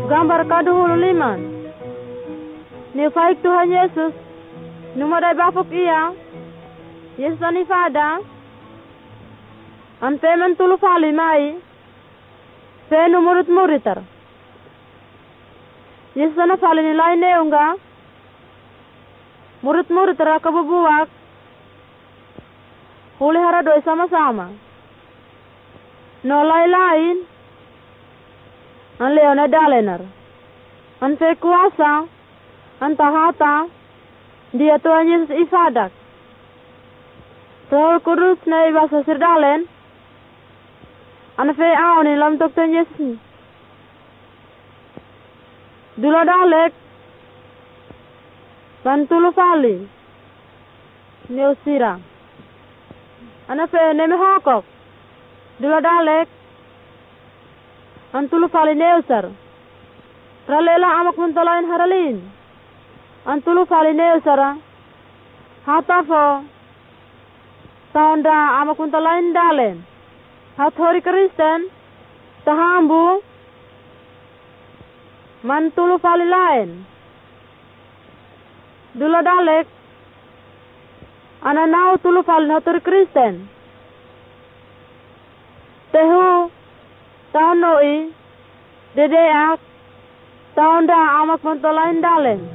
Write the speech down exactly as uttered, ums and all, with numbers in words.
gambar kaduhulu liman. Ni faik Tuhan Yesus, numadai bapuk iya, Yesus ani fada, an pemen tulu fali mai, penu murid muritar. Yesus ana fali ni lain neunga, murid muritar kabubuak, huli haradoi sama-sama. No lain-lain, an leona dalenar, an fe kuasa, an tahata, dia Tuhan Yesus ifadak. Roh Kudus na ibasa sirdalen, an fe aoni lam tok Tuhan Yesus. Dula dalek, pantulu fali, neusira, an fe neme hokok. Dula dalek, antulu fali neusar. Ralela amak muntalain haralin. Antulu fali neusara. Hatafo. Taunda amak muntalain dalen. Hathori Kristen. Tahambu. Mantulu fali lain. Dula dalek. Ananau tulu fali hathori Kristen. Tehu, tahun noi, dedeak, tahun dah amak mentolain dalen.